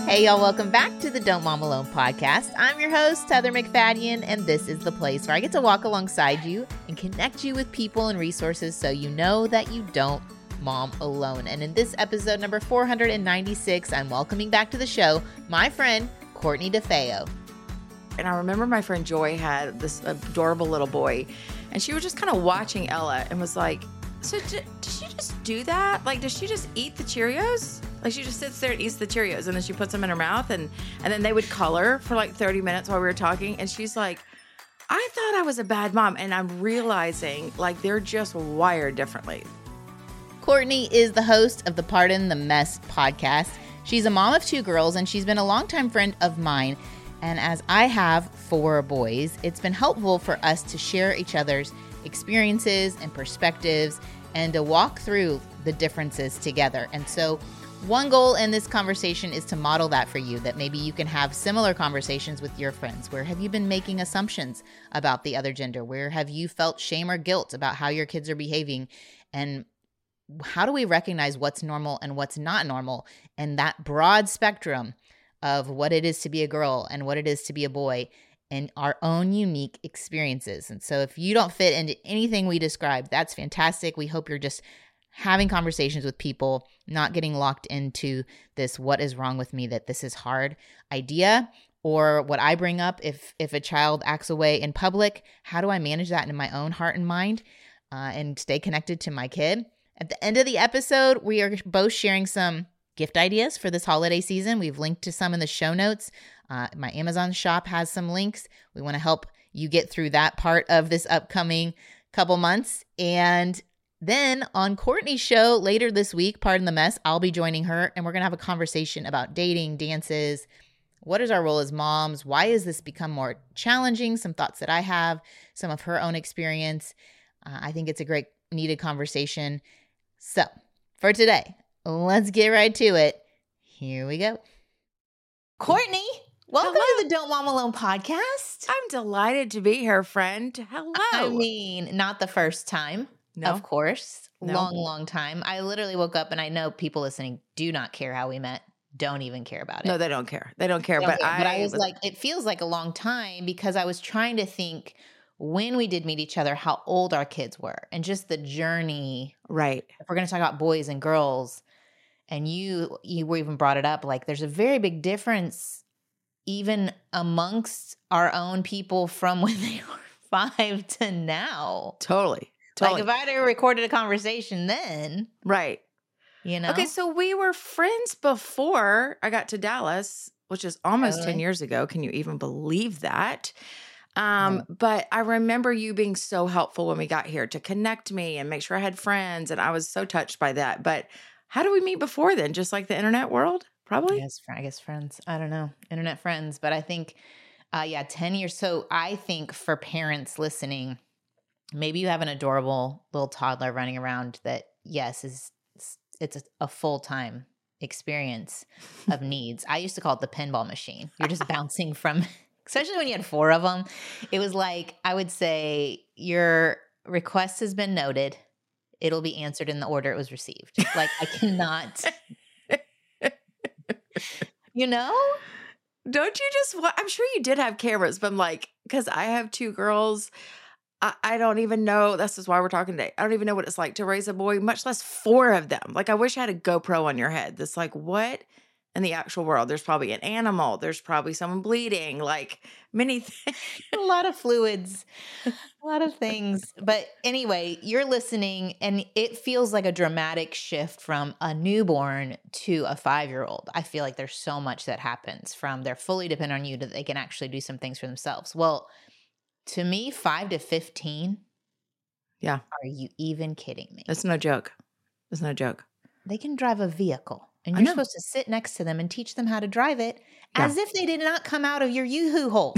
Hey, y'all, welcome back to the Don't Mom Alone podcast. I'm your host, Heather McFadden, and this is the place where I get to walk alongside you and connect you with people and resources so you know that you don't mom alone. And in this episode number 496, I'm welcoming back to the show my friend, Courtney DeFeo. And I remember my friend Joy had this adorable little boy, and she was just kind of watching Ella and was like, so does she just do that? Like, does she just eat the Cheerios? Like, she just sits there and eats the Cheerios, and then she puts them in her mouth, and then they would color for like 30 minutes while we were talking. And she's like, I thought I was a bad mom. And I'm realizing, like, they're just wired differently. Courtney is the host of the Pardon the Mess podcast. She's a mom of 2 girls, and she's been a longtime friend of mine. And as I have 4 boys, it's been helpful for us to share each other's experiences and perspectives and to walk through the differences together. And so one goal in this conversation is to model that for you, that maybe you can have similar conversations with your friends. Where have you been making assumptions about the other gender? Where have you felt shame or guilt about how your kids are behaving? And how do we recognize what's normal and what's not normal? And that broad spectrum of what it is to be a girl and what it is to be a boy and our own unique experiences. And so if you don't fit into anything we described, that's fantastic. We hope you're just having conversations with people, not getting locked into this what is wrong with me, that this is hard idea, or what I bring up if a child acts away in public, how do I manage that in my own heart and mind and stay connected to my kid? At the end of the episode, we are both sharing some gift ideas for this holiday season. We've linked to some in the show notes. My Amazon shop has some links. We want to help you get through that part of this upcoming couple months. And then on Courtney's show later this week, Pardon the Mess, I'll be joining her, and we're going to have a conversation about dating, dances, what is our role as moms, why has this become more challenging, some thoughts that I have, some of her own experience. I think it's a great needed conversation. So for today, let's get right to it. Here we go. Courtney, welcome to the Don't Mom Alone podcast. I'm delighted to be here, friend. Hello. I mean, not the first time. No. Of course. No. Long time. I literally woke up and I know people listening do not care how we met. Don't even care about it. No, they don't care. They don't care. But I was like, it feels like a long time because I was trying to think when we did meet each other, how old our kids were and just the journey. Right. If we're going to talk about boys and girls, and you even brought it up, like there's a very big difference even amongst our own people from when they were 5 to now. Totally. Like if I had recorded a conversation then. Right. You know? Okay, so we were friends before I got to Dallas, which is almost 10 years ago. Can you even believe that? But I remember you being so helpful when we got here to connect me and make sure I had friends. And I was so touched by that. But how do we meet before then? Just like the internet world? Probably? I guess friends. I don't know. Internet friends. But I think, 10 years. So I think for parents listening, maybe you have an adorable little toddler running around that, yes, it's a full-time experience of needs. I used to call it the pinball machine. You're just bouncing from, especially when you had 4 of them. It was like, I would say, your request has been noted. It'll be answered in the order it was received. Like, I cannot, you know? Don't you just, I'm sure you did have cameras, but I'm like, because I have 2 girls, I don't even know. This is why we're talking today. I don't even know what it's like to raise a boy, much less 4 of them. Like, I wish I had a GoPro on your head. That's like, what in the actual world? There's probably an animal. There's probably someone bleeding, like many things. A lot of fluids, a lot of things. But anyway, you're listening and it feels like a dramatic shift from a newborn to a 5-year-old. I feel like there's so much that happens from they're fully dependent on you to they can actually do some things for themselves. Well, to me, 5 to 15. Yeah. Are you even kidding me? It's no joke. It's no joke. They can drive a vehicle and you're supposed to sit next to them and teach them how to drive it as if they did not come out of your yoo-hoo hole.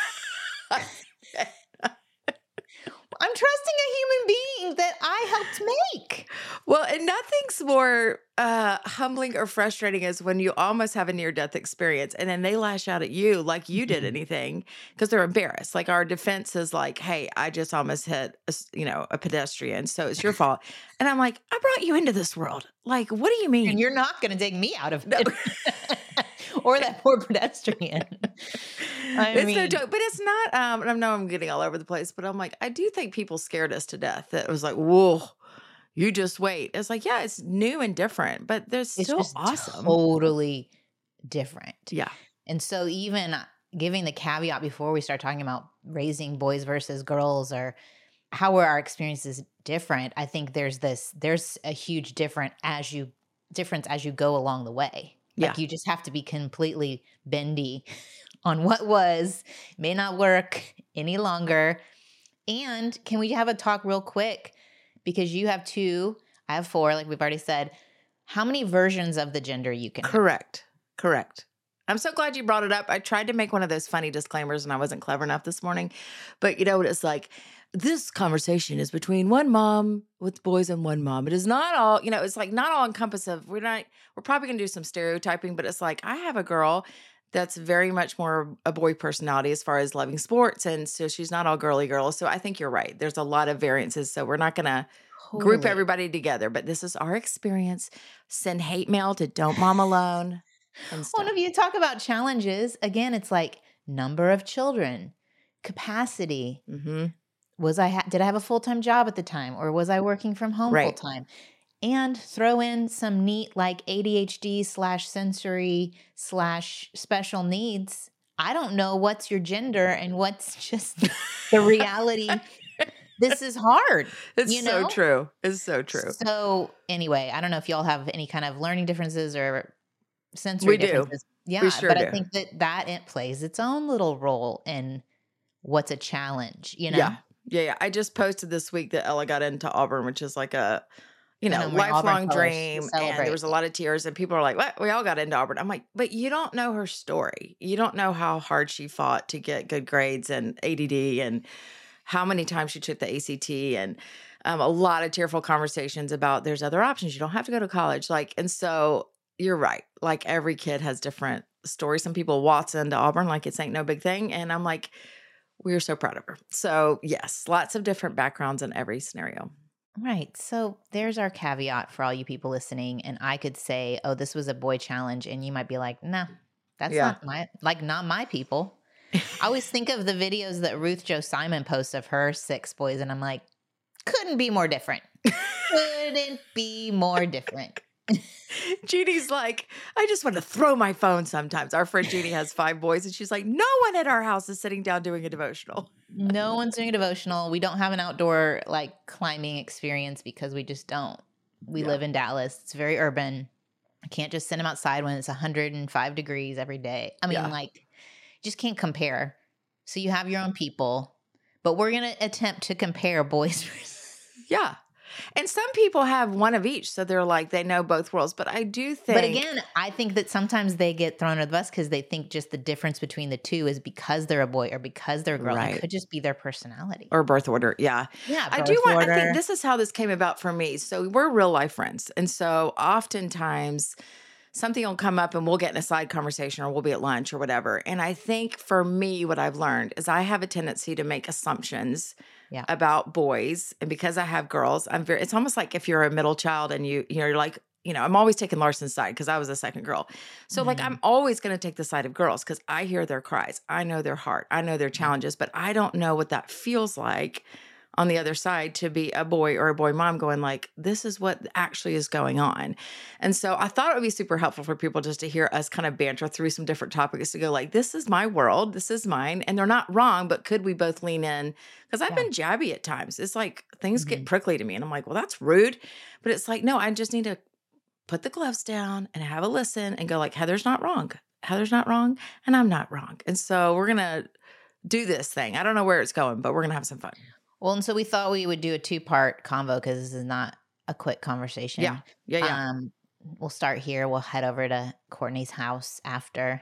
I'm trusting a human being that I helped make. Well, and nothing's more humbling or frustrating as when you almost have a near-death experience and then they lash out at you like you did anything because they're embarrassed. Like our defense is like, hey, I just almost hit a pedestrian, so it's your fault. And I'm like, I brought you into this world. Like, what do you mean? And you're not going to take me out of it. or that poor pedestrian. It's no joke, but it's not. I know I'm getting all over the place, but I'm like, I do think people scared us to death. That it was like, whoa, you just wait. It's like, yeah, it's new and different, but they're It's still just awesome. totally different. Yeah. And so even giving the caveat before we start talking about raising boys versus girls or how are our experiences different, I think there's a huge difference as you go along the way. Like you just have to be completely bendy on what was, may not work any longer. And can we have a talk real quick? Because you have 2, I have 4, like we've already said. How many versions of the gender you can have? Correct. I'm so glad you brought it up. I tried to make one of those funny disclaimers and I wasn't clever enough this morning. But you know what it's like? This conversation is between one mom with boys and one mom. It is not all, it's like not all encompassive. We're probably going to do some stereotyping, but it's like I have a girl that's very much more a boy personality as far as loving sports. And so she's not all girly girl. So I think you're right. There's a lot of variances. So we're not going to group everybody together, but this is our experience. Send hate mail to Don't Mom Alone. Well, if you talk about challenges, again, it's like number of children, capacity. Mm-hmm. Did I have a full-time job at the time, or was I working from home full-time? And throw in some neat like ADHD/sensory/special needs. I don't know what's your gender and what's just the reality. This is hard. It's so true. It's so true. So anyway, I don't know if y'all have any kind of learning differences or sensory differences. Yeah, we sure do. I think that it plays its own little role in what's a challenge, Yeah. I just posted this week that Ella got into Auburn, which is like a, lifelong dream. And there was a lot of tears and people are like, what? We all got into Auburn. I'm like, but you don't know her story. You don't know how hard she fought to get good grades and ADD and how many times she took the ACT and a lot of tearful conversations about there's other options. You don't have to go to college. And so you're right. Like every kid has different stories. Some people waltz into Auburn like it's ain't no big thing. And I'm like, we're so proud of her. So yes, lots of different backgrounds in every scenario. Right. So there's our caveat for all you people listening. And I could say, oh, this was a boy challenge. And you might be like, no, that's not my people. I always think of the videos that Ruth Jo Simon posts of her 6 boys. And I'm like, couldn't be more different. Couldn't be more different. Jeannie's like, I just want to throw my phone sometimes. Our friend Jeannie has 5 boys and she's like, no one at our house is sitting down doing a devotional. No one's doing a devotional. We don't have an outdoor climbing experience because we just don't. We live in Dallas. It's very urban. I can't just send them outside when it's 105 degrees every day. I mean, just can't compare. So you have your own people, but we're going to attempt to compare boys. Yeah. And some people have one of each. So they're like, they know both worlds. But I do think. But again, I think that sometimes they get thrown under the bus because they think just the difference between the two is because they're a boy or because they're a girl. Right. It could just be their personality. Or birth order. Yeah. Yeah. I think this is how this came about for me. So we're real life friends. And so oftentimes something will come up and we'll get in a side conversation or we'll be at lunch or whatever. And I think for me, what I've learned is I have a tendency to make assumptions about boys. And because I have girls, it's almost like if you're a middle child and you're like, I'm always taking Larson's side because I was the second girl. So I'm always going to take the side of girls because I hear their cries. I know their heart. I know their challenges, but I don't know what that feels like on the other side to be a boy or a boy mom going like, this is what actually is going on. And so I thought it would be super helpful for people just to hear us kind of banter through some different topics to go like, this is my world. This is mine. And they're not wrong, but could we both lean in? Because I've been jabby at times. It's like things get prickly to me and I'm like, well, that's rude. But it's like, no, I just need to put the gloves down and have a listen and go like, Heather's not wrong. Heather's not wrong. And I'm not wrong. And so we're going to do this thing. I don't know where it's going, but we're going to have some fun. Well, and so we thought we would do a 2-part convo because this is not a quick conversation. Yeah. We'll start here. We'll head over to Courtney's house after.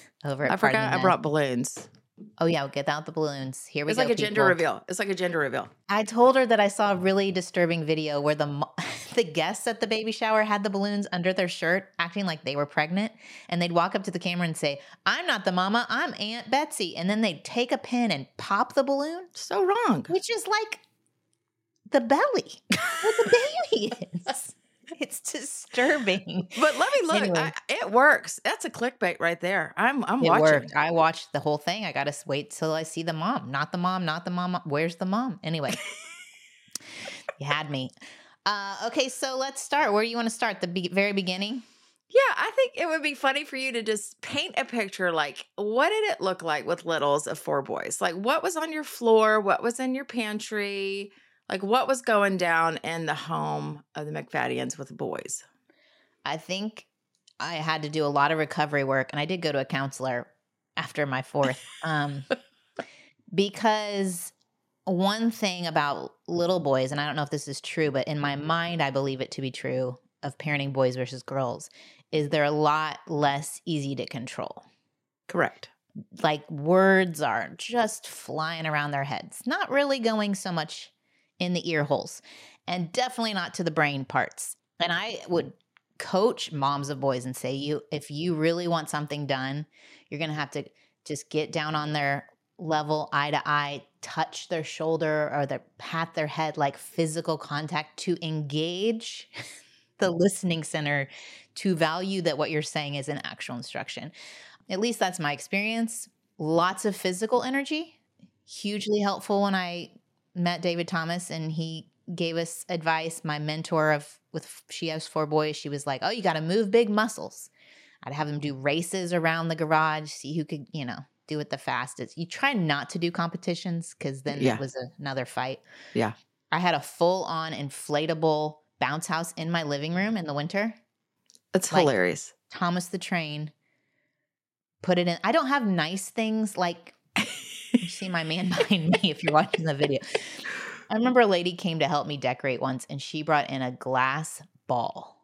I forgot I brought balloons. Oh, yeah. We'll get out the balloons. Here we go, It's like a gender reveal. It's like a gender reveal. I told her that I saw a really disturbing video where the guests at the baby shower had the balloons under their shirt, acting like they were pregnant. And they'd walk up to the camera and say, I'm not the mama, I'm Aunt Betsy. And then they'd take a pin and pop the balloon. So wrong. Which is like the belly where the baby is. It's disturbing. But let me look. Anyway. It works. That's a clickbait right there. I'm It watching. worked. I watched the whole thing. I got to wait till I see the mom. Not the mom, not the mom. Where's the mom? Anyway, you had me. Okay, so let's start. Where do you want to start? The very beginning? Yeah, I think it would be funny for you to just paint a picture. Like, what did it look like with littles of 4 boys? Like, what was on your floor? What was in your pantry? Like, what was going down in the home of the McFaddians with the boys? I think I had to do a lot of recovery work, and I did go to a counselor after my 4th, because one thing about little boys, and I don't know if this is true, but in my mind, I believe it to be true of parenting boys versus girls, is they're a lot less easy to control. Correct. Like words are just flying around their heads, not really going so much in the ear holes, and definitely not to the brain parts. And I would coach moms of boys and say, if you really want something done, you're going to have to just get down on their level, eye to eye, touch their shoulder or pat their head, like physical contact, to engage the listening center, to value that what you're saying is an actual instruction. At least that's my experience. Lots of physical energy, hugely helpful. When I met David Thomas and he gave us advice, my mentor she has 4 boys, she was like, oh, you got to move big muscles. I'd have them do races around the garage, see who could, do it the fastest. You try not to do competitions because then it was another fight. Yeah. I had a full-on inflatable bounce house in my living room in the winter. It's hilarious. Thomas the Train. Put it in. I don't have nice things like you see my man behind me if you're watching the video. I remember a lady came to help me decorate once, and she brought in a glass ball.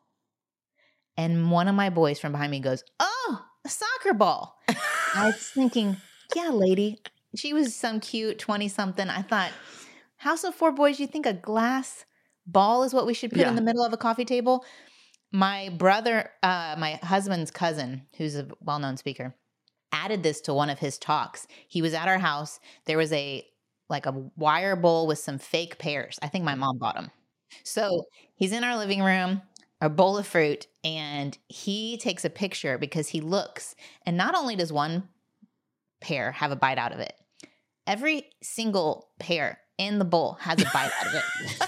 And one of my boys from behind me goes, oh, a soccer ball. I was thinking, yeah, lady. She was some cute 20-something. I thought, House of 4 Boys, you think a glass ball is what we should put in the middle of a coffee table? My brother, my husband's cousin, who's a well-known speaker, added this to one of his talks. He was at our house. There was a wire bowl with some fake pears. I think my mom bought them. So he's in our living room, a bowl of fruit, and he takes a picture because he looks, and not only does one pear have a bite out of it, every single pear in the bowl has a bite out of it.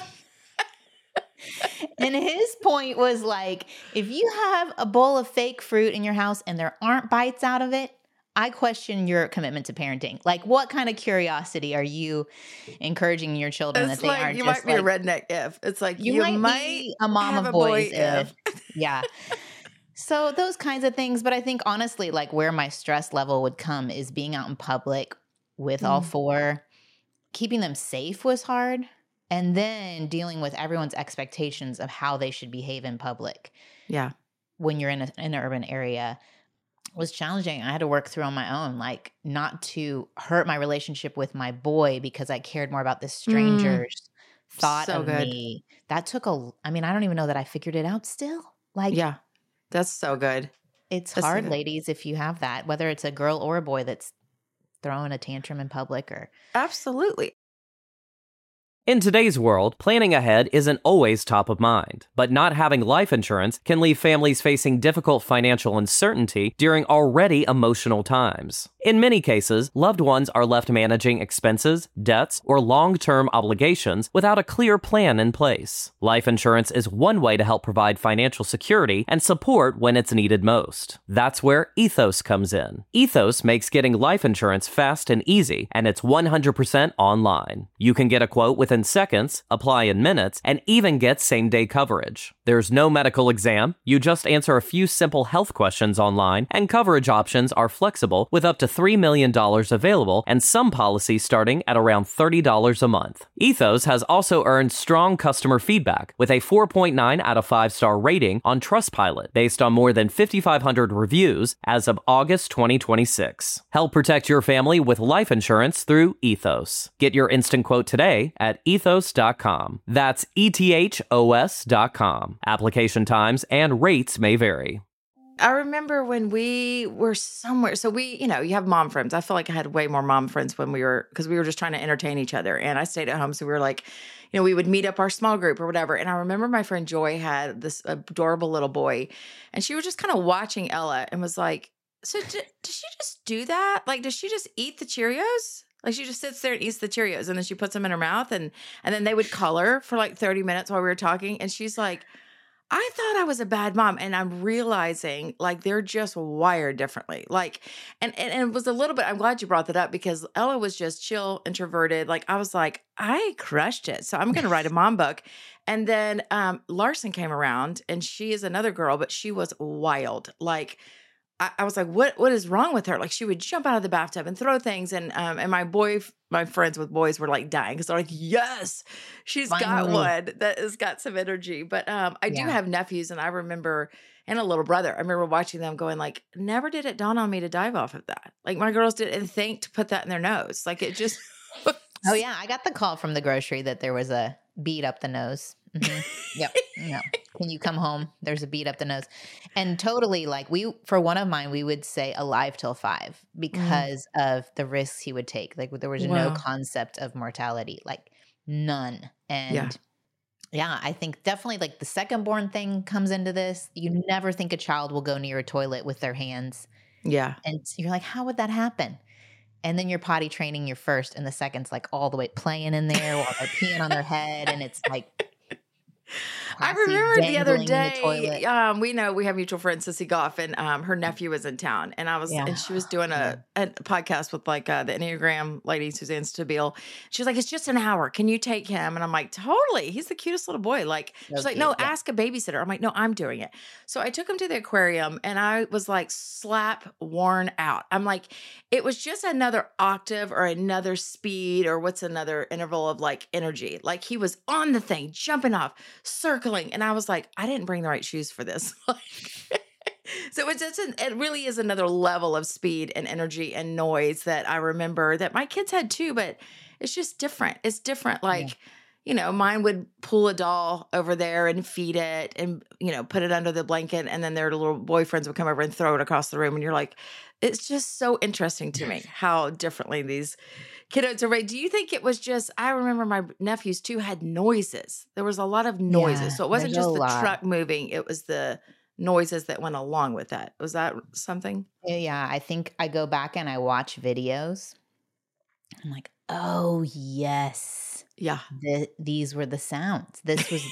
And his point was like, if you have a bowl of fake fruit in your house and there aren't bites out of it, I question your commitment to parenting. Like, what kind of curiosity are you encouraging your children it's that they like, aren't you just might be a redneck if. It's like you might be a mom have of a boys boy if. Yeah. So those kinds of things. But I think honestly, like where my stress level would come is being out in public with all 4. Keeping them safe was hard. And then dealing with everyone's expectations of how they should behave in public. Yeah. When you're in an urban area was challenging. I had to work through on my own, like not to hurt my relationship with my boy because I cared more about this stranger's thought of me. That took I don't even know that I figured it out still. Like, yeah, that's so good. It's hard, ladies, if you have that, whether it's a girl or a boy that's throwing a tantrum in public or. Absolutely. In today's world, planning ahead isn't always top of mind, but not having life insurance can leave families facing difficult financial uncertainty during already emotional times. In many cases, loved ones are left managing expenses, debts, or long-term obligations without a clear plan in place. Life insurance is one way to help provide financial security and support when it's needed most. That's where Ethos comes in. Ethos makes getting life insurance fast and easy, and it's 100% online. You can get a quote within seconds, apply in minutes, and even get same-day coverage. There's no medical exam. You just answer a few simple health questions online, and coverage options are flexible with up to $3 million available and some policies starting at around $30 a month. Ethos has also earned strong customer feedback with a 4.9 out of 5-star rating on Trustpilot based on more than 5,500 reviews as of August 2026. Help protect your family with life insurance through Ethos. Get your instant quote today at ethos.com. That's ETHOS.com. Application times and rates may vary. I remember when we were somewhere. So you have mom friends. I feel like I had way more mom friends when because we were just trying to entertain each other. And I stayed at home. So we were like, we would meet up our small group or whatever. And I remember my friend Joy had this adorable little boy. And she was just kind of watching Ella and was like, so does she just do that? Like, does she just eat the Cheerios? Like she just sits there and eats the Cheerios and then she puts them in her mouth and then they would color for like 30 minutes while we were talking. And she's like, I thought I was a bad mom. And I'm realizing like they're just wired differently. Like, and it was a little bit, I'm glad you brought that up because Ella was just chill, introverted. Like I was like, I crushed it. So I'm going to write a mom book. And then Larson came around and she is another girl, but she was wild. Like, I was like, what is wrong with her? Like she would jump out of the bathtub and throw things. And my friends with boys were like dying because they're like, yes, she's got one that has got some energy. But I do have nephews and I remember, and a little brother, I remember watching them going like, never did it dawn on me to dive off of that. Like my girls didn't think to put that in their nose. Like it just. Oh yeah. I got the call from the grocery that there was a bead up the nose. Mm-hmm. Yep. No. Can you come home? There's a bead up the nose. And totally like for one of mine, we would say alive till 5 because of the risks he would take. Like there was no concept of mortality, like none. And yeah, I think definitely like the second born thing comes into this. You never think a child will go near a toilet with their hands. Yeah. And you're like, how would that happen? And then you're potty training your first and the second's like all the way playing in there while they're peeing on their head. And it's like, I remember the other day, we know we have mutual friend, Sissy Goff, and her nephew was in town. And and she was doing a podcast with like the Enneagram lady, Suzanne Stabile. She was like, it's just an hour. Can you take him? And I'm like, totally. He's the cutest little boy. Like, she's like, no, ask a babysitter. I'm like, no, I'm doing it. So I took him to the aquarium and I was like slap worn out. I'm like, it was just another octave or another speed or what's another interval of like energy. Like he was on the thing, jumping off, circling. And I was like, I didn't bring the right shoes for this. So it really is another level of speed and energy and noise that I remember that my kids had too, but it's just different. It's different. Like, mine would pull a doll over there and feed it and, put it under the blanket. And then their little boyfriends would come over and throw it across the room. And you're like, it's just so interesting to me how differently these kiddos are raised. Do you think it was just, I remember my nephews too had noises. There was a lot of noises. Yeah, so it wasn't just the truck moving. It was the noises that went along with that. Was that something? Yeah. I think I go back and I watch videos. I'm like, oh yes. Yeah. These were the sounds. This was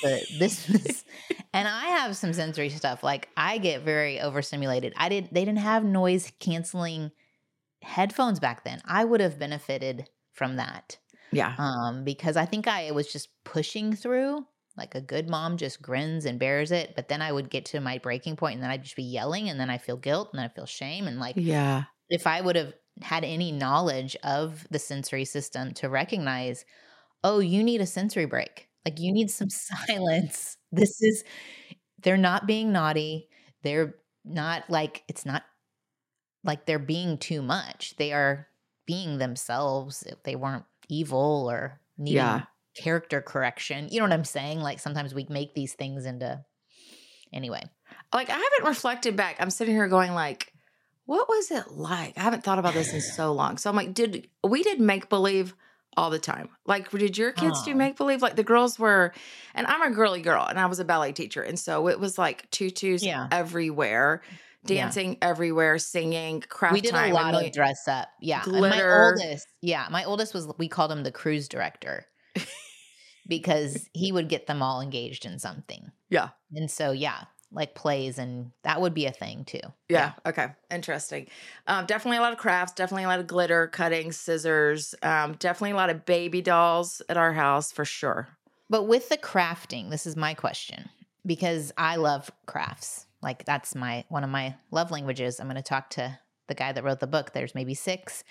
and I have some sensory stuff. Like I get very overstimulated. They didn't have noise canceling headphones back then. I would have benefited from that. Yeah. Because I think I was just pushing through. Like a good mom just grins and bears it. But then I would get to my breaking point and then I'd just be yelling and then I feel guilt and then I feel shame. And like, if I would have had any knowledge of the sensory system to recognize, oh, you need a sensory break. Like you need some silence. They're not being naughty. They're not like, it's not like they're being too much. They are being themselves. If they weren't evil or needing character correction. You know what I'm saying? Like sometimes we make these things into, anyway. Like I haven't reflected back. I'm sitting here going like, what was it like? I haven't thought about this in so long. So I'm like, we did make-believe all the time. Like, did your kids do make-believe? Like the girls were, and I'm a girly girl and I was a ballet teacher. And so it was like tutus everywhere, dancing everywhere, singing, craft We did time. a lot of dress up. Yeah. Glitter. My oldest was, we called him the cruise director because he would get them all engaged in something. Yeah. And so, like plays, and that would be a thing too. Yeah. Okay. Interesting. Definitely a lot of crafts, definitely a lot of glitter, cutting, scissors, definitely a lot of baby dolls at our house for sure. But with the crafting, this is my question, because I love crafts. Like that's one of my love languages. I'm going to talk to the guy that wrote the book. There's maybe 6.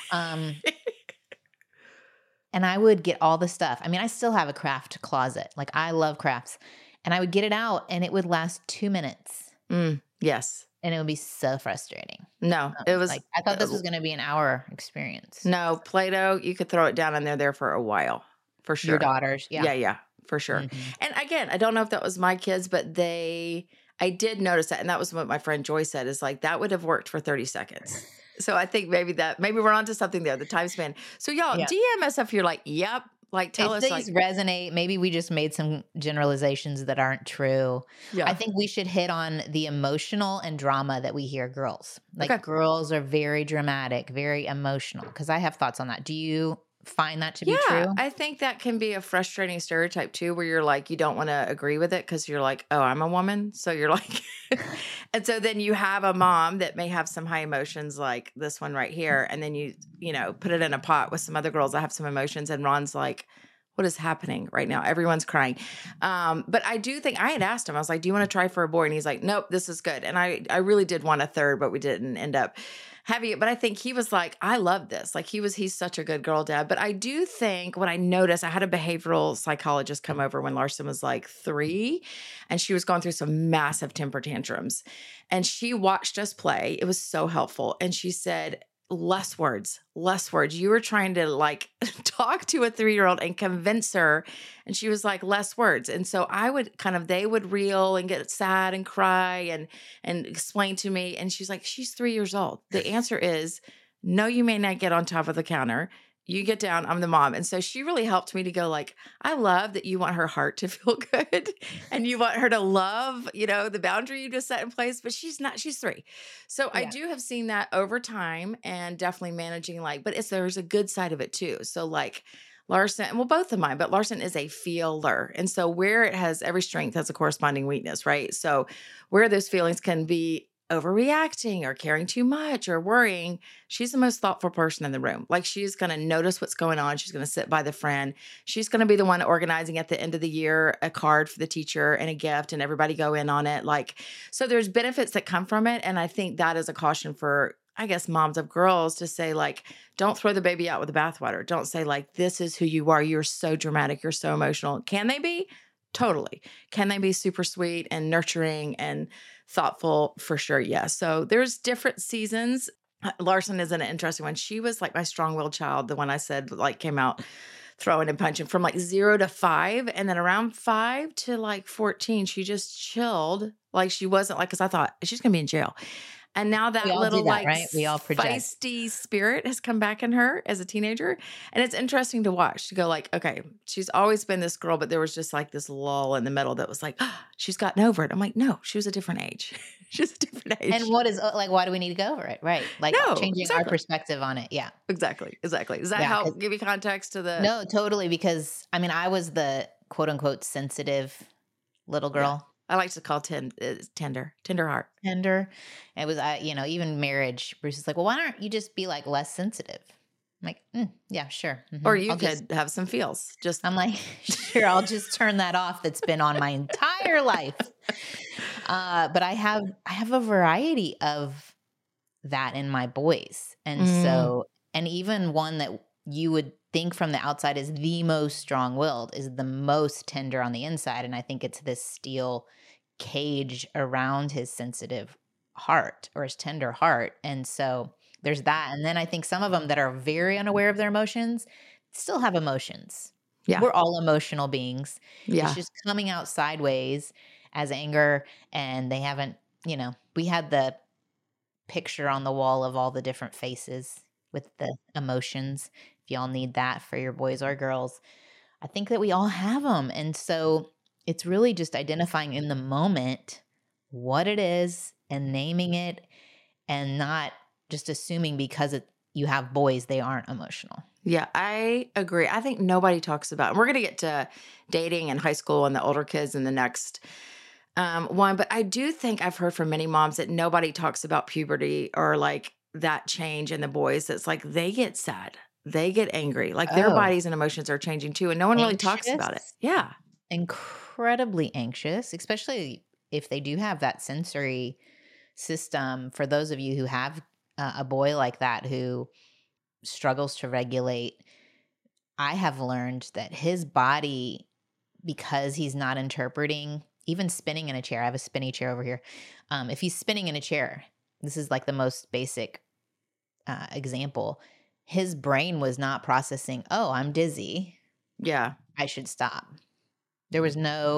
And I would get all the stuff. I mean, I still have a craft closet. Like I love crafts. And I would get it out and it would last 2 minutes. Yes. And it would be so frustrating. No, it was like, I thought this was going to be an hour experience. No, Play-Doh, you could throw it down in there for a while, for sure. Your daughters. Yeah. Yeah, for sure. Mm-hmm. And again, I don't know if that was my kids, but I I did notice that. And that was what my friend Joy said, is like, that would have worked for 30 seconds. So I think maybe we're onto something there, the time span. So y'all DM us if you're like, yep. Like, tell us, these like, resonate. Maybe we just made some generalizations that aren't true. Yeah. I think we should hit on the emotional and drama that we hear girls. Like, Okay. girls are very dramatic, very emotional. Because I have thoughts on that. Do you find that to be true? I think that can be a frustrating stereotype too, where you're like, you don't want to agree with it because you're like, oh, I'm a woman. So you're like, and so then you have a mom that may have some high emotions like this one right here. And then you put it in a pot with some other girls that have some emotions. And Ron's like, what is happening right now? Everyone's crying. But I do think I had asked him, I was like, do you want to try for a boy? And he's like, nope, this is good. And I really did want a third, but we didn't end up having it. But I think he was like, I love this. Like he's such a good girl dad. But I do think what I noticed, I had a behavioral psychologist come over when Larson was like 3, and she was going through some massive temper tantrums. And she watched us play. It was so helpful. And she said, less words. You were trying to like talk to a 3-year-old and convince her. And she was like, less words. And so they would reel and get sad and cry and explain to me. And she's like, she's 3 years old. The answer is, no, you may not get on top of the counter. You get down, I'm the mom. And so she really helped me to go like, I love that you want her heart to feel good and you want her to love, the boundary you just set in place, but she's 3. So I do have seen that over time and definitely managing but there's a good side of it too. So like Larson, well, both of mine, but Larson is a feeler. And so where it has every strength has a corresponding weakness, right? So where those feelings can be overreacting or caring too much or worrying, she's the most thoughtful person in the room. Like she's going to notice what's going on. She's going to sit by the friend. She's going to be the one organizing at the end of the year a card for the teacher and a gift and everybody go in on it. So there's benefits that come from it. And I think that is a caution for, I guess, moms of girls to say don't throw the baby out with the bathwater. Don't say this is who you are. You're so dramatic. You're so emotional. Can they be? Totally. Can they be super sweet and nurturing and thoughtful? For sure. Yes. So there's different seasons. Larson is an interesting one. She was like my strong-willed child. The one I said came out throwing and punching from 0 to 5. And then around 5 to 14, she just chilled. She wasn't because I thought she's going to be in jail. And now that little right? We all project. Feisty spirit has come back in her as a teenager. And it's interesting to watch, to go okay, she's always been this girl, but there was just this lull in the middle that was she's gotten over it. I'm like, no, she was a different age. She's a different age. And what is why do we need to go over it? Right. Changing our perspective on it. Yeah. Exactly. Is that help give you context to the? No, totally. Because I was the quote unquote sensitive little girl. Yeah. I like to call tender heart. Tender. It was, even marriage. Bruce is like, well, why don't you just be less sensitive? I'm like, yeah, sure. Mm-hmm. Or you could have some feels. I'm like, sure, I'll just turn that off. That's been on my entire life. But I have a variety of that in my boys. And so, and even one that you would think from the outside is the most strong-willed is the most tender on the inside. And I think it's this steel cage around his sensitive heart or his tender heart. And so there's that. And then I think some of them that are very unaware of their emotions still have emotions. Yeah. We're all emotional beings. Yeah. It's just coming out sideways as anger. And they haven't, we had the picture on the wall of all the different faces with the emotions. If y'all need that for your boys or girls, I think that we all have them. And so it's really just identifying in the moment what it is and naming it and not just assuming because you have boys, they aren't emotional. Yeah, I agree. I think nobody talks about, and we're going to get to dating and high school and the older kids in the next one. But I do think I've heard from many moms that nobody talks about puberty or that change in the boys. That's they get sad. They get angry. Their bodies and emotions are changing too. And no one really talks about it. Yeah. Incredibly anxious, especially if they do have that sensory system. For those of you who have a boy like that who struggles to regulate, I have learned that his body, because he's not interpreting, even spinning in a chair. I have a spinny chair over here. If he's spinning in a chair, this is the most basic example. His brain was not processing, oh, I'm dizzy. Yeah. I should stop. There was no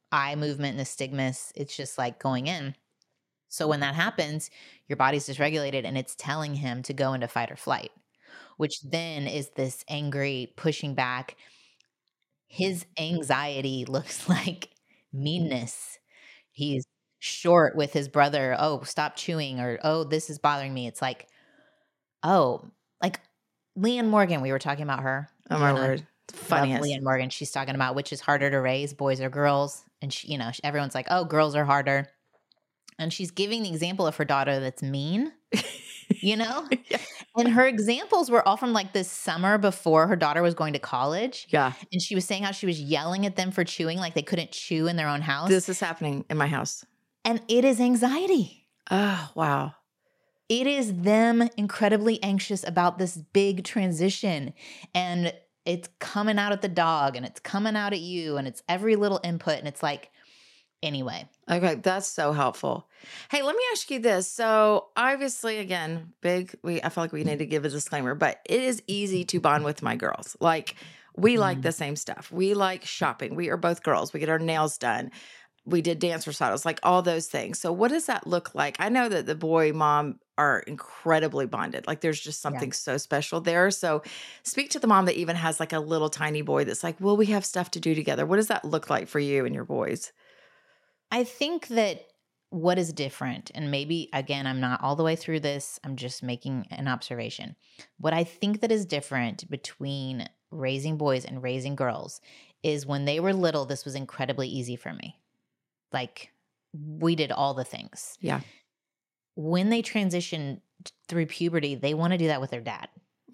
eye movement and nystagmus. It's just like going in. So when that happens, your body's dysregulated and it's telling him to go into fight or flight, which then is this angry pushing back. His anxiety looks like meanness. He's short with his brother. Oh, stop chewing, or oh, this is bothering me. It's like, oh, like Leanne Morgan. We were talking about her. Oh my word. Funniest. Leanne Morgan. She's talking about which is harder to raise, boys or girls. And she, everyone's like, oh, girls are harder. And she's giving the example of her daughter that's mean, Yeah. And her examples were all from like this summer before her daughter was going to college. Yeah. And she was saying how she was yelling at them for chewing, like they couldn't chew in their own house. This is happening in my house. And it is anxiety. Oh, wow. It is them incredibly anxious about this big transition. And it's coming out at the dog and it's coming out at you and it's every little input. And it's like, anyway. Okay, that's so helpful. Hey, let me ask you this. So obviously, again, I feel like we need to give a disclaimer, but it is easy to bond with my girls. Like we like the same stuff. We like shopping. We are both girls. We get our nails done. We did dance recitals, like all those things. So what does that look like? I know that the boy mom are incredibly bonded. Like there's just something so special there. So speak to the mom that even has like a little tiny boy that's like, well, we have stuff to do together. What does that look like for you and your boys? I think that what is different, and maybe, again, I'm not all the way through this, I'm just making an observation. What I think that is different between raising boys and raising girls is when they were little, this was incredibly easy for me. Like, we did all the things. Yeah. When they transition through puberty, they want to do that with their dad.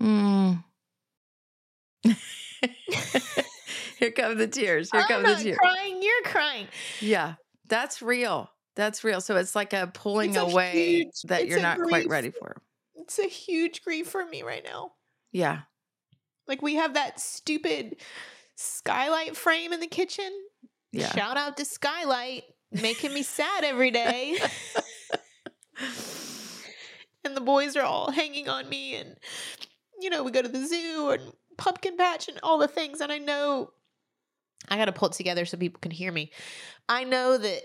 Here come the tears. Here come the tears. I'm not crying, you're crying. Yeah. That's real. That's real. So it's like a pulling away that you're not quite ready for. It's a huge grief for me right now. Yeah. Like we have that stupid skylight frame in the kitchen. Yeah. Shout out to Skylight, making me sad every day. And the boys are all hanging on me. And, we go to the zoo and pumpkin patch and all the things. And I know I got to pull it together so people can hear me. I know that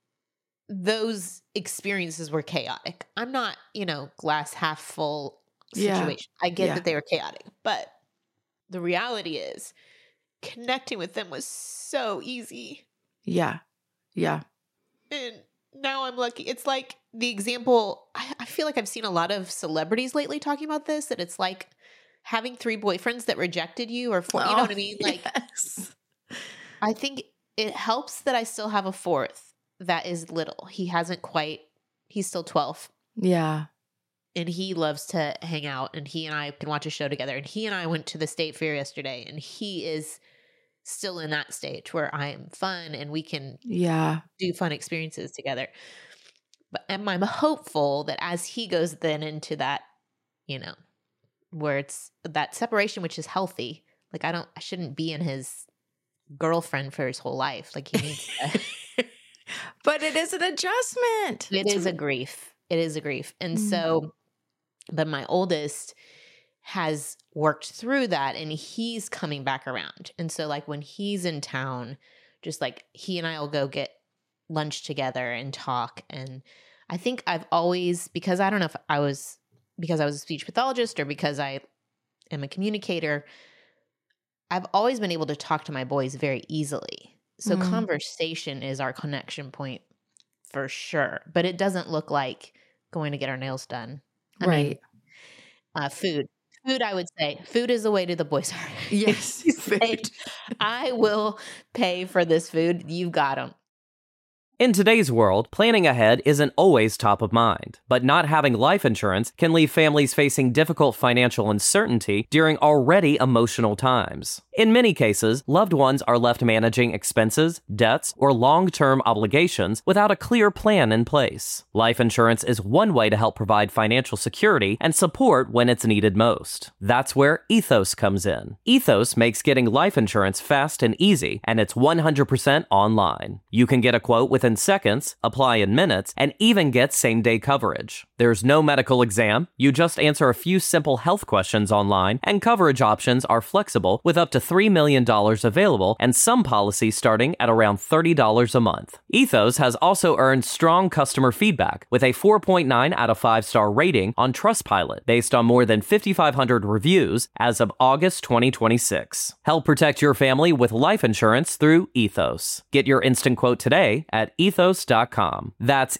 those experiences were chaotic. I'm not, glass half full situation. I get that they were chaotic, but the reality is connecting with them was so easy. Yeah. Yeah. And now I'm lucky. It's like the example, I feel like I've seen a lot of celebrities lately talking about this, that it's like having 3 boyfriends that rejected you or 4, you know what I mean? Like, yes. I think it helps that I still have a 4th that is little. He's still 12. Yeah. And he loves to hang out, and he and I can watch a show together. And he and I went to the state fair yesterday, and he is still in that stage where I am fun and we can do fun experiences together. And I'm hopeful that as he goes then into that, where it's that separation, which is healthy. Like I shouldn't be in his girlfriend for his whole life. Like he needs to. But it is an adjustment. It is a grief. And so, but my oldest has worked through that and he's coming back around. And so like when he's in town, just like he and I will go get lunch together and talk. And I think I've always, because I don't know if I was a speech pathologist or because I am a communicator, I've always been able to talk to my boys very easily. So conversation is our connection point for sure. But it doesn't look like going to get our nails done. I mean, food. Food, I would say. Food is the way to the boys' heart. Yes. Food. I will pay for this food. You've got them. In today's world, planning ahead isn't always top of mind, but not having life insurance can leave families facing difficult financial uncertainty during already emotional times. In many cases, loved ones are left managing expenses, debts, or long-term obligations without a clear plan in place. Life insurance is one way to help provide financial security and support when it's needed most. That's where Ethos comes in. Ethos makes getting life insurance fast and easy, and it's 100% online. You can get a quote within seconds, apply in minutes, and even get same-day coverage. There's no medical exam. You just answer a few simple health questions online, and coverage options are flexible with up to $3 million available and some policies starting at around $30 a month. Ethos has also earned strong customer feedback with a 4.9 out of 5-star rating on Trustpilot based on more than 5,500 reviews as of August 2026. Help protect your family with life insurance through Ethos. Get your instant quote today at ethos.com. That's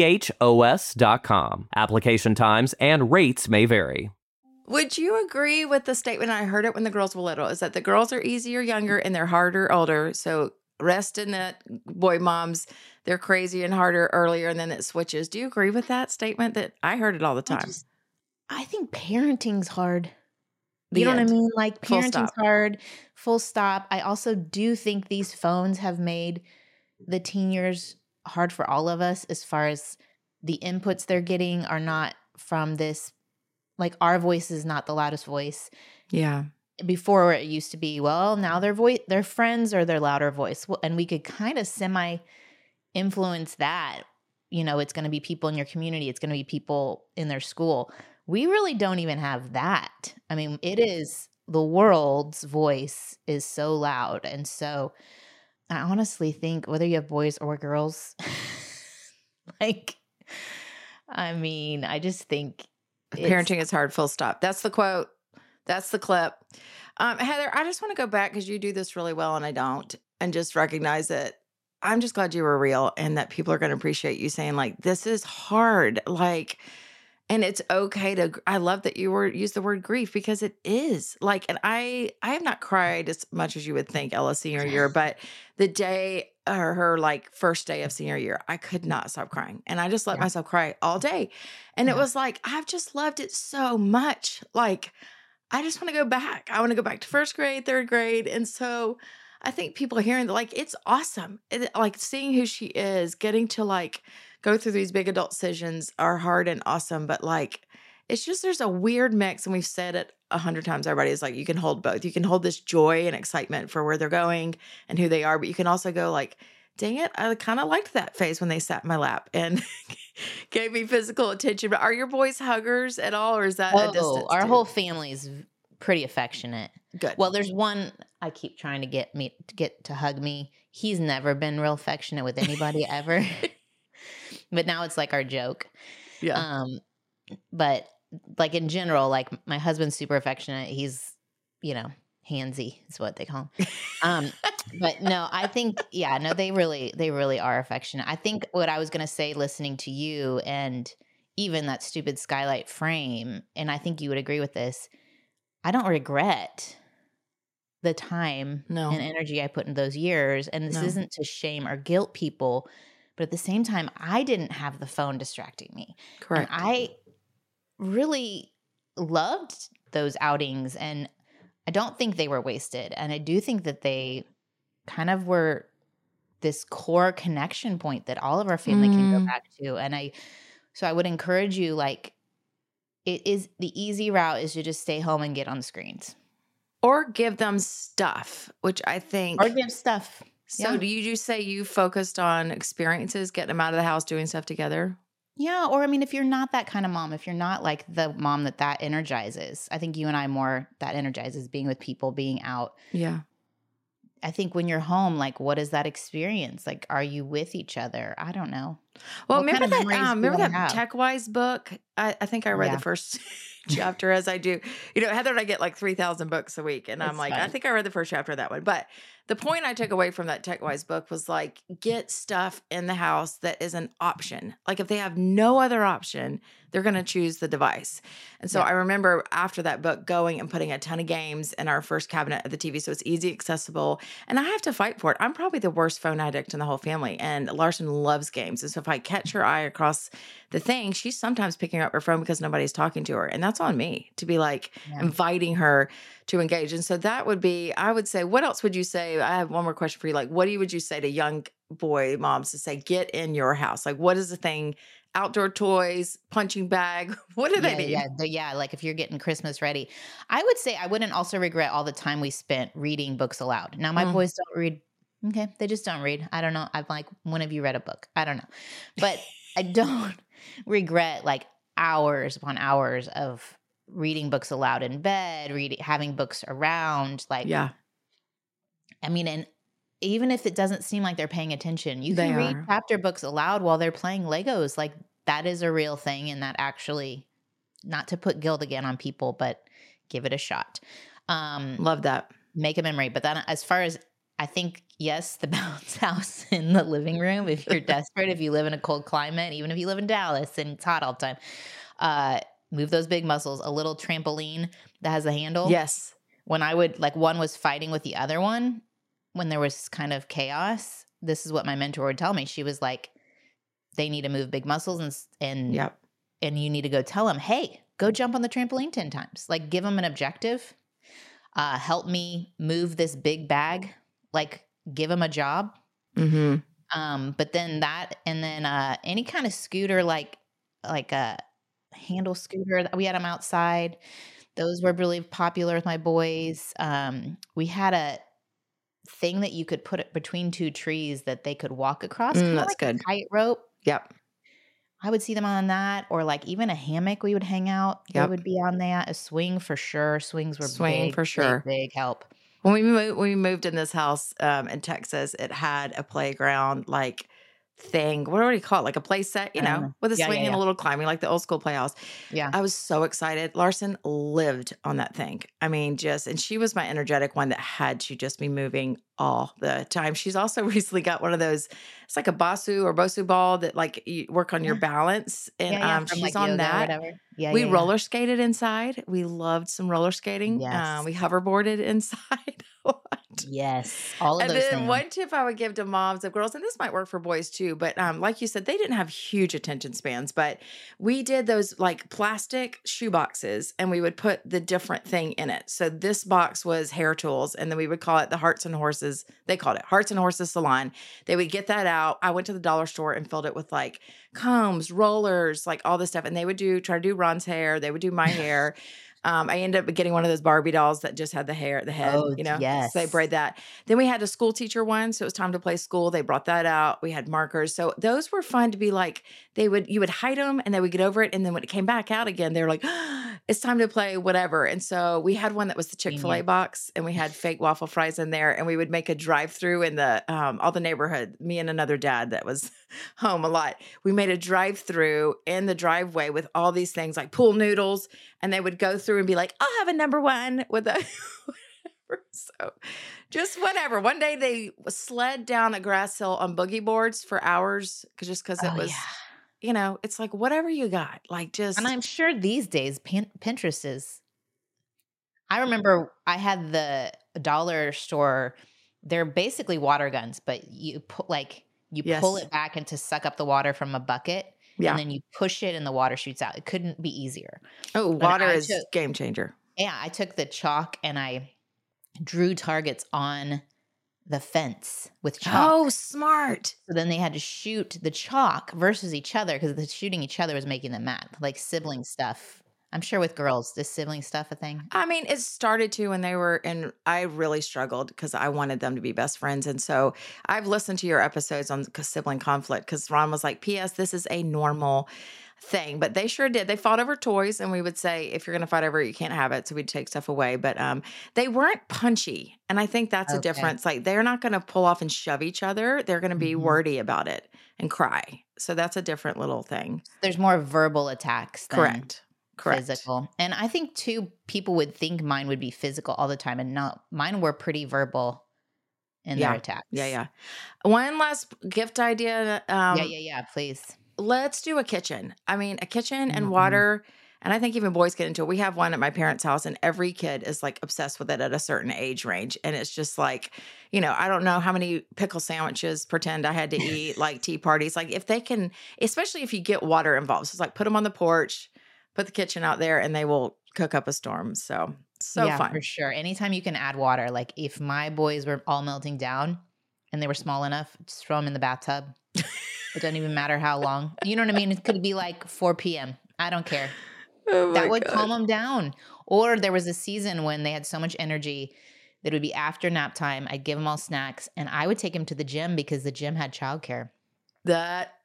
ETHOS.com. Application times and rates may vary. Would you agree with the statement? I heard it when the girls were little, is that the girls are easier younger and they're harder older. So rest in that, boy moms, they're crazy and harder earlier, and then it switches. Do you agree with that statement? That I heard it all the time. I think parenting's hard. The you know end. what I mean? Like Full parenting's stop. hard, full stop. I also do think these phones have made the teen years hard for all of us as far as the inputs they're getting are not from this, like our voice is not the loudest voice. Yeah. Before it used to be, well, now their friends are their louder voice. Well, and we could kind of semi-influence that. You know, it's going to be people in your community. It's going to be people in their school. We really don't even have that. I mean, it is the world's voice is so loud. And so I honestly think whether you have boys or girls, like, I mean, I just think Parenting is hard, full stop. That's the quote. That's the clip. Heather, I just want to go back because you do this really well and I don't, and just recognize that I'm just glad you were real and that people are going to appreciate you saying like, this is hard. Like, and it's okay to, I love that you use the word grief because it is like, and I have not cried as much as you would think Ella senior year, but the day or her like first day of senior year, I could not stop crying. And I just let myself cry all day. And it was like, I've just loved it so much. Like, I just want to go back. I want to go back to first grade, third grade. And so I think people hearing that, like, it's awesome. Like seeing who she is, getting to like go through these big adult decisions are hard and awesome. But like, it's just, there's a weird mix. And we've said it 100 times. Everybody is like, you can hold both. You can hold this joy and excitement for where they're going and who they are. But you can also go like, dang it, I kind of liked that phase when they sat in my lap and gave me physical attention. But are your boys huggers at all? Or is that a distance? Our whole family is pretty affectionate. Good. Well, there's one I keep trying to get to hug me. He's never been real affectionate with anybody ever. But now it's like our joke. Yeah. But like in general, like my husband's super affectionate. He's, you know, handsy is what they call him. But no, I think, they really are affectionate. I think what I was going to say, listening to you and even that stupid skylight frame, and I think you would agree with this, I don't regret the time and energy I put in those years. And this isn't to shame or guilt people, but at the same time, I didn't have the phone distracting me. Correct. And I really loved those outings, and I don't think they were wasted. And I do think that they kind of were this core connection point that all of our family can go back to. And so I would encourage you, like, it is the easy route is to just stay home and get on the screens. Or give them stuff, which I think. Or give stuff. So do you just say you focused on experiences, getting them out of the house, doing stuff together? Yeah. Or, I mean, if you're not that kind of mom, if you're not like the mom that energizes, I think you and I more that energizes being with people, being out. Yeah. I think when you're home, like, what is that experience? Like, are you with each other? I don't know. Well, remember that TechWise book? I think I read the first chapter, as I do. You know, Heather and I get like 3,000 books a week. And I'm like, fun. I think I read the first chapter of that one. But the point I took away from that TechWise book was like, get stuff in the house that is an option. Like if they have no other option, they're going to choose the device. And so I remember after that book going and putting a ton of games in our first cabinet at the TV. So it's easy, accessible. And I have to fight for it. I'm probably the worst phone addict in the whole family. And Larson loves games. And so if I catch her eye across the thing, she's sometimes picking up her phone because nobody's talking to her. And that's on me to be like inviting her to engage. And so that would be, I would say, what else would you say? I have one more question for you. Like, what would you say to young boy moms to say, get in your house? Like, what is the thing? Outdoor toys, punching bag. What do they need? Yeah. Like if you're getting Christmas ready, I would say I wouldn't also regret all the time we spent reading books aloud. Now my boys don't read. Okay. They just don't read. I don't know. I'm like, when have you read a book? I don't know. But I don't regret, like, hours upon hours of reading books aloud in bed, having books around. Like, yeah. I mean, and even if it doesn't seem like they're paying attention, you can read chapter books aloud while they're playing Legos. Like, that is a real thing. And that actually, not to put guilt again on people, but give it a shot. Love that. Make a memory. But then as far as, I think, yes, the bounce house in the living room, if you're desperate, if you live in a cold climate, even if you live in Dallas and it's hot all the time, move those big muscles. A little trampoline that has a handle. Yes. When I would, like, one was fighting with the other one, when there was kind of chaos, this is what my mentor would tell me. She was like, they need to move big muscles and you need to go tell them, hey, go jump on the trampoline 10 times. Like, give them an objective. Help me move this big bag. Like, give them a job. Mm-hmm. But then that, and then any kind of scooter, like a handle scooter, we had them outside. Those were really popular with my boys. We had a thing that you could put it between two trees that they could walk across. That's like good. A tightrope. Yep. I would see them on that, or like even a hammock we would hang out. They would be on that. A swing for sure. Swings were big, for sure. Big we When we moved in this house in Texas, it had a playground like thing. What do you call it? Like a play set, you know, with a swing and a little climbing, like the old school playhouse. Yeah. I was so excited. Larson lived on that thing. I mean, and she was my energetic one that had to just be moving all the time. She's also recently got one of those, it's like a Bosu ball that like you work on your balance. And she's like on that. We roller skated inside. We loved some roller skating. Yes. We hoverboarded inside. Yes. All of those things. One tip I would give to moms of girls, and this might work for boys too, but like you said, they didn't have huge attention spans, but we did those like plastic shoe boxes and we would put the different thing in it. So this box was hair tools, and then we would call it the Hearts and Horses. They called it Hearts and Horses Salon. They would get that out. I went to the dollar store and filled it with like combs, rollers, like all this stuff. And they would try to do Ron's hair. They would do my hair. I ended up getting one of those Barbie dolls that just had the head, you know? Yes. So they braid that. Then we had a school teacher one. So it was time to play school. They brought that out. We had markers. So those were fun to be like, you would hide them and they would get over it. And then when it came back out again, they were like, it's time to play whatever. And so we had one that was the Chick-fil-A box, and we had fake waffle fries in there. And we would make a drive-through in all the neighborhood. Me and another dad that was home a lot. We made a drive-through in the driveway with all these things like pool noodles. And they would go through and be like, I'll have a number one with a whatever. So just whatever. One day they sled down a grass hill on boogie boards for hours because it was, you know, it's like whatever you got. Like just. And I'm sure these days Pinterest is. I remember I had the dollar store. They're basically water guns, but you pull it back and to suck up the water from a bucket. Yeah. And then you push it and the water shoots out. It couldn't be easier. Oh, water is game changer. Yeah. I took the chalk and I drew targets on the fence with chalk. Oh, smart. So then they had to shoot the chalk versus each other because the shooting each other was making them mad. Like sibling stuff. I'm sure with girls, is sibling stuff a thing? I mean, it started to when they were, and I really struggled because I wanted them to be best friends. And so I've listened to your episodes on sibling conflict because Ron was like, P.S., this is a normal thing. But they sure did. They fought over toys, and we would say, if you're going to fight over it, you can't have it. So we'd take stuff away. But they weren't punchy. And I think that's a difference. Like they're not going to pull off and shove each other. They're going to be wordy about it and cry. So that's a different little thing. There's more verbal attacks than Correct. Physical. And I think too, people would think mine would be physical all the time, and not. Mine were pretty verbal in their attacks. Yeah. One last gift idea. Yeah. Please. Let's do a kitchen. I mean, a kitchen and water. And I think even boys get into it. We have one at my parents' house, and every kid is like obsessed with it at a certain age range. And it's just like, you know, I don't know how many pickle sandwiches pretend I had to eat, like tea parties. Like if they can, especially if you get water involved. So it's like put them on the porch, put the kitchen out there, and they will cook up a storm. So fun. For sure. Anytime you can add water, like if my boys were all melting down and they were small enough, just throw them in the bathtub. It doesn't even matter how long. You know what I mean? It could be like 4 p.m. I don't care. That would calm them down. Or there was a season when they had so much energy that it would be after nap time. I'd give them all snacks, and I would take them to the gym because the gym had childcare. That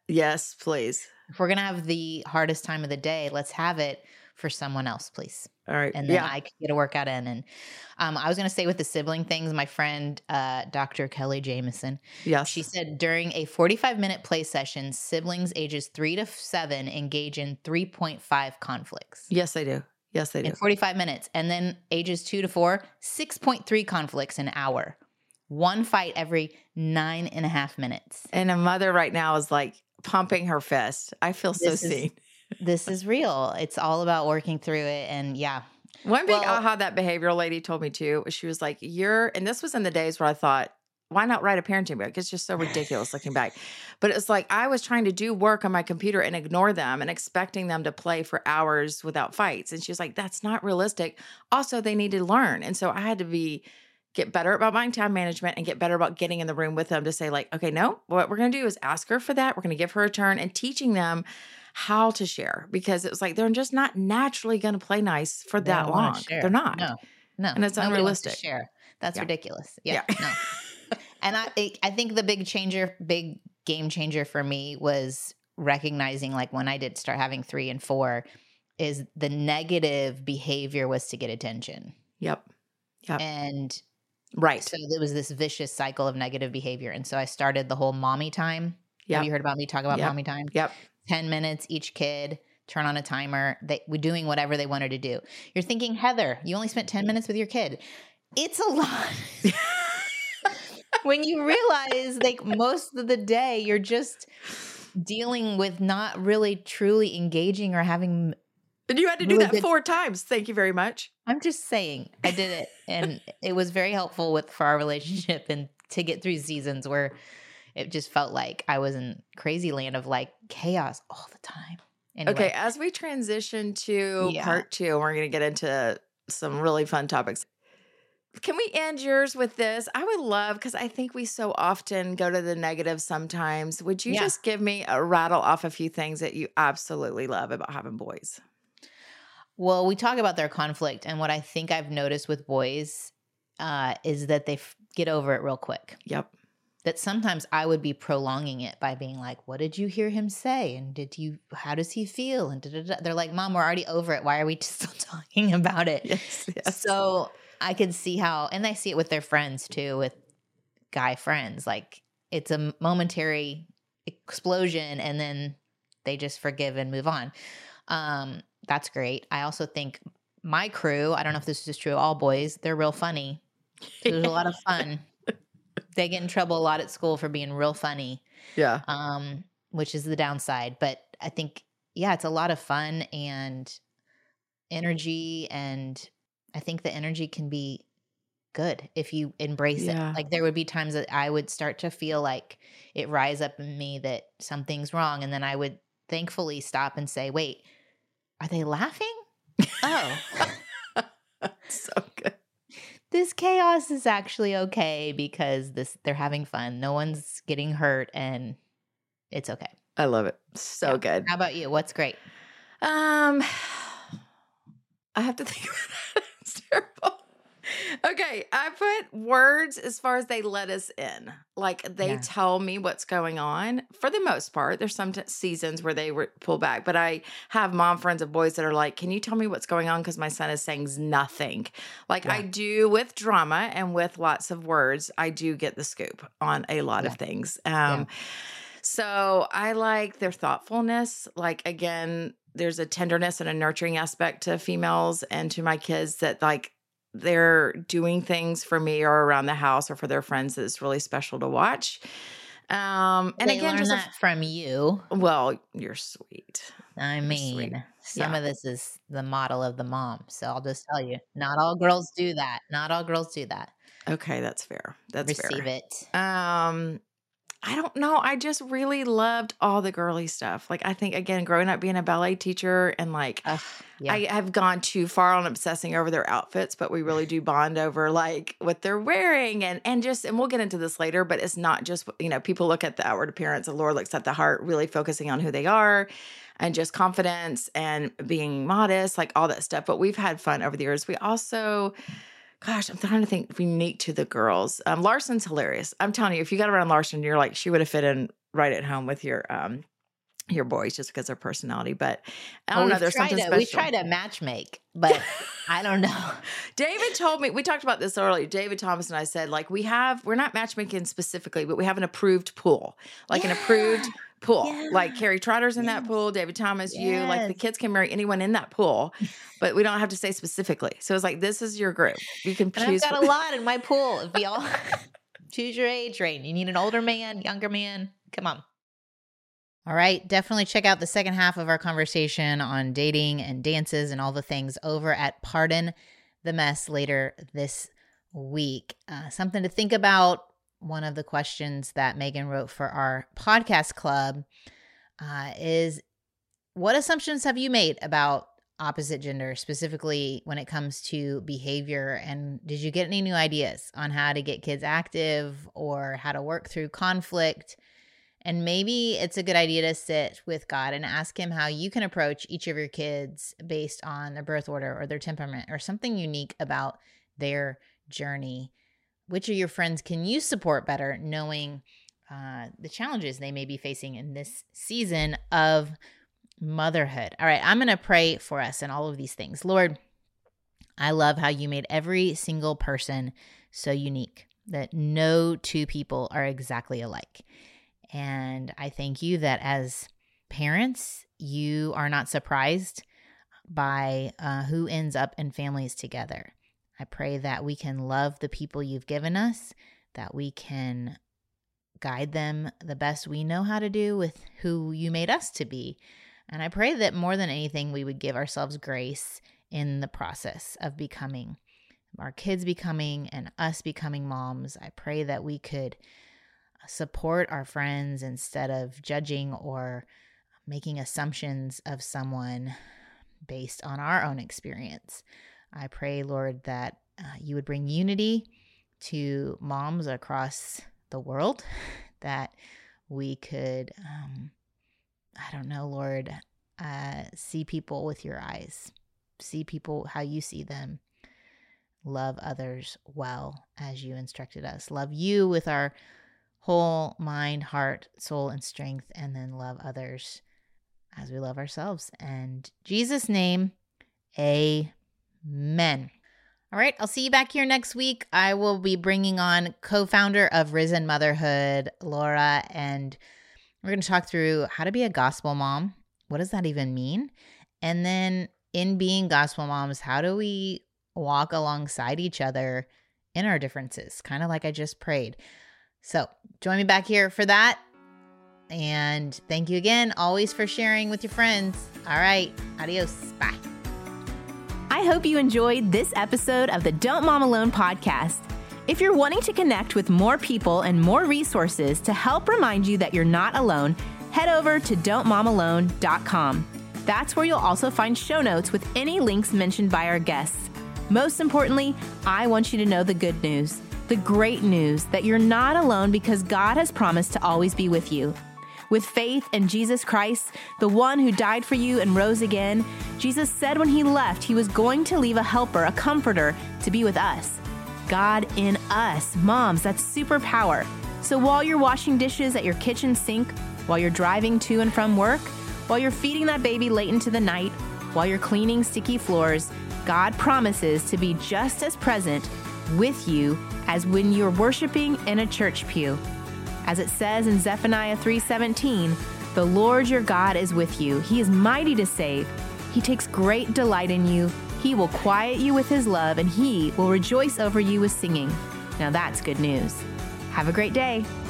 Yes, please. If we're going to have the hardest time of the day, let's have it for someone else, please. All right. And then I could get a workout in. And I was going to say with the sibling things, my friend, Dr. Kelly Jameson, she said during a 45-minute play session, siblings ages 3 to 7 engage in 3.5 conflicts. Yes, they do. Yes, they do. In 45 minutes. And then ages 2 to 4, 6.3 conflicts an hour. One fight every 9.5 minutes. And a mother right now is like pumping her fist. I feel so seen. This is real. It's all about working through it. And one big aha that behavioral lady told me too, she was like, and this was in the days where I thought, why not write a parenting book? It's just so ridiculous looking back. But it's like I was trying to do work on my computer and ignore them and expecting them to play for hours without fights. And she was like, that's not realistic. Also, they need to learn. And so I had to get better about my time management and get better about getting in the room with them to say like, okay, no, what we're going to do is ask her for that. We're going to give her a turn and teaching them how to share, because it was like, they're just not naturally going to play nice for that long. They're not. No. And it's unrealistic. Share. That's ridiculous. Yeah. No. And I think the big game changer for me was recognizing like when I did start having 3 and 4 is the negative behavior was to get attention. Yep. And right. So there was this vicious cycle of negative behavior. And so I started the whole mommy time. Yep. Have you heard about me talk about mommy time? Yep. 10 minutes each kid, turn on a timer. We're doing whatever they wanted to do. You're thinking, Heather, you only spent 10 minutes with your kid. It's a lot. When you realize like most of the day, you're just dealing with not really truly engaging or having. And you had to do that 4 times. Thank you very much. I'm just saying I did it. And it was very helpful for our relationship and to get through seasons where it just felt like I was in crazy land of like chaos all the time. Anyway. Okay. As we transition to part 2, we're going to get into some really fun topics. Can we end yours with this? I would love, because I think we so often go to the negative sometimes. Would you just give me rattle off a few things that you absolutely love about having boys? Well, we talk about their conflict. And what I think I've noticed with boys is that they get over it real quick. Yep. That sometimes I would be prolonging it by being like, what did you hear him say? And how does he feel? And they're like, Mom, we're already over it. Why are we still talking about it? Yes. So I could see how, and I see it with their friends too, with guy friends. Like it's a momentary explosion and then they just forgive and move on. That's great. I also think my crew, I don't know if this is true, all boys, they're real funny. So there's a lot of fun. They get in trouble a lot at school for being real funny. Yeah. Which is the downside. But I think, it's a lot of fun and energy. And I think the energy can be good if you embrace it. Like there would be times that I would start to feel like it rise up in me that something's wrong. And then I would thankfully stop and say, wait, are they laughing? Oh. So good. This chaos is actually okay because they're having fun. No one's getting hurt and it's okay. I love it. So good. How about you? What's great? I have to think about that. It's terrible. Okay. I put words as far as they let us in. Like they tell me what's going on for the most part. There's some seasons where they pull back, but I have mom friends of boys that are like, can you tell me what's going on? Because my son is saying nothing. Like I do with drama and with lots of words, I do get the scoop on a lot of things. So I like their thoughtfulness. Like, again, there's a tenderness and a nurturing aspect to females and to my kids that like they're doing things for me or around the house or for their friends that's really special to watch. And they again, learn that from you. Well, you're sweet. I mean, some of this is the model of the mom. So I'll just tell you, not all girls do that. Not all girls do that. Okay, that's fair. That's Receive fair. it. I don't know. I just really loved all the girly stuff. Like, I think, again, growing up being a ballet teacher and like, I have gone too far on obsessing over their outfits, but we really do bond over like what they're wearing and we'll get into this later, but it's not just, people look at the outward appearance and Laura looks at the heart, really focusing on who they are and just confidence and being modest, like all that stuff. But we've had fun over the years. We also... Gosh, I'm trying to think unique to the girls. Larson's hilarious. I'm telling you, if you got around Larson, you're like, she would have fit in right at home with your your boys just because of their personality. But I don't know. There's something special. We tried to match make, but I don't know. David told me, we talked about this earlier. David Thomas and I said, like, we're not matchmaking specifically, but we have an approved pool, like an approved pool. Yeah. Like Carrie Trotter's in that pool, David Thomas, you, like the kids can marry anyone in that pool, but we don't have to say specifically. So it's like, this is your group. You can choose. I've got a lot in my pool. If we all choose your age range, you need an older man, younger man. Come on. All right. Definitely check out the second half of our conversation on dating and dances and all the things over at Pardon the Mess later this week. Something to think about. One of the questions that Megan wrote for our podcast club is, what assumptions have you made about opposite gender, specifically when it comes to behavior? And did you get any new ideas on how to get kids active or how to work through conflict? And maybe it's a good idea to sit with God and ask him how you can approach each of your kids based on their birth order or their temperament or something unique about their journey. Which of your friends can you support better, knowing the challenges they may be facing in this season of motherhood? All right, I'm going to pray for us and all of these things. Lord, I love how you made every single person so unique, that no two people are exactly alike. And I thank you that as parents, you are not surprised by who ends up in families together. I pray that we can love the people you've given us, that we can guide them the best we know how to do with who you made us to be. And I pray that more than anything, we would give ourselves grace in the process of becoming, our kids becoming, and us becoming moms. I pray that we could support our friends instead of judging or making assumptions of someone based on our own experience. I pray, Lord, that you would bring unity to moms across the world, that we could, Lord, see people with your eyes, see people how you see them, love others well as you instructed us, love you with our whole mind, heart, soul, and strength, and then love others as we love ourselves. And in Jesus' name, amen. All right, I'll see you back here next week. I will be bringing on co-founder of Risen Motherhood, Laura, and we're going to talk through how to be a gospel mom. What does that even mean? And then in being gospel moms, how do we walk alongside each other in our differences? Kind of like I just prayed. So join me back here for that. And thank you again, always, for sharing with your friends. All right. Adios. Bye. I hope you enjoyed this episode of the Don't Mom Alone podcast. If you're wanting to connect with more people and more resources to help remind you that you're not alone, head over to don'tmomalone.com. That's where you'll also find show notes with any links mentioned by our guests. Most importantly, I want you to know the good news. The great news that you're not alone because God has promised to always be with you. With faith in Jesus Christ, the one who died for you and rose again, Jesus said when he left, he was going to leave a helper, a comforter, to be with us. God in us. Moms, that's superpower. So while you're washing dishes at your kitchen sink, while you're driving to and from work, while you're feeding that baby late into the night, while you're cleaning sticky floors, God promises to be just as present with you as when you're worshiping in a church pew. As it says in Zephaniah 3:17, the Lord your God is with you. He is mighty to save. He takes great delight in you. He will quiet you with his love, and he will rejoice over you with singing. Now that's good news. Have a great day.